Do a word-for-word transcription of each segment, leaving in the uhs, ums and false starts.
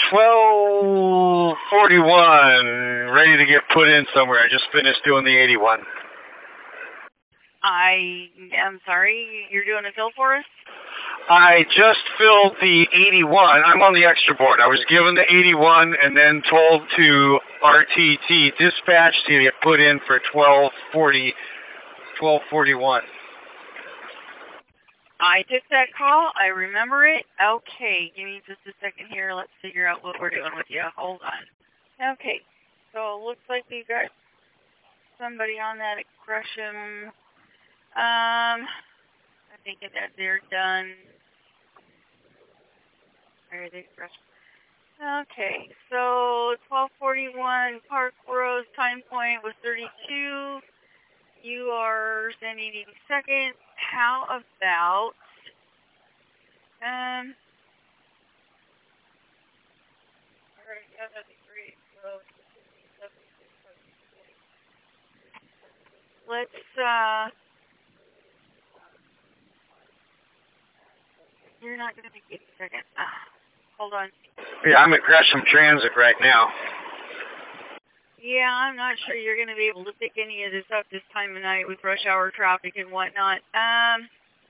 twelve forty-one, ready to get put in somewhere. I just finished doing the eighty-one. I am sorry, you're doing a fill for us? I just filled the eighty-one. I'm on the extra board. I was given the eighty-one and then told to R T T dispatch to get put in for twelve forty, twelve forty-one. I took that call. I remember it. Okay, give me just a second here. Let's figure out what we're doing with you. Hold on. Okay, so it looks like we've got somebody on that Gresham. Um, I think that they're done. Where are they? Gresham. Okay, so twelve forty-one Park Rose time point was thirty-two. You are standing eighty-second. How about, um, let's, uh, you're not going to make it a second. Uh, hold on. Yeah, I'm at Gresham Transit right now. Yeah, I'm not sure you're going to be able to pick any of this up this time of night with rush hour traffic and whatnot. Um,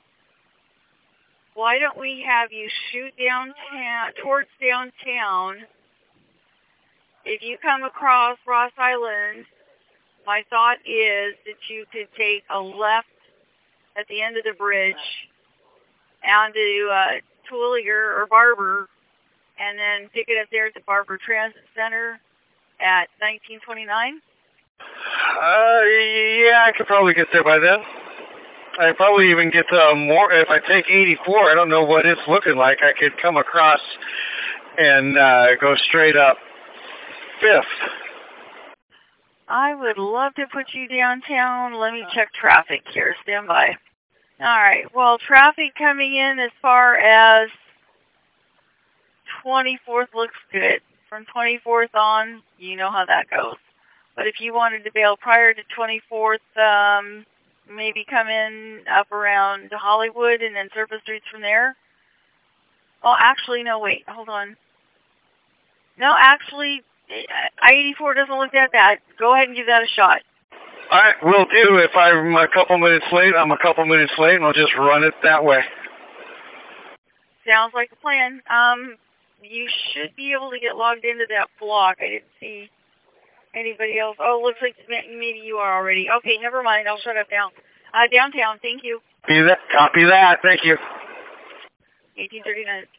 why don't we have you shoot downtown, towards downtown. If you come across Ross Island, my thought is that you could take a left at the end of the bridge onto uh, Twilliger or Barber, and then pick it up there at the Barber Transit Center at nineteen twenty-nine? Uh, yeah, I could probably get there by then. I probably even get uh, more, if I take eighty-four, I don't know what it's looking like. I could come across and uh, go straight up fifth. I would love to put you downtown. Let me check traffic here. Stand by. All right. Well, traffic coming in as far as twenty-fourth looks good. From twenty-fourth on, you know how that goes. But if you wanted to bail prior to twenty-fourth, um, maybe come in up around Hollywood and then surface streets from there. Oh, actually, no, wait, hold on. No, actually, I eighty-four doesn't look that bad. Go ahead and give that a shot. All right, will do. If I'm a couple minutes late, I'm a couple minutes late, and I'll just run it that way. Sounds like a plan. Um, you should be able to get logged into that block. I didn't see anybody else. Oh, looks like maybe you are already. Okay, never mind. I'll shut up now. Uh, downtown, thank you. Copy that. Copy that. Thank you. eighteen thirty-nine.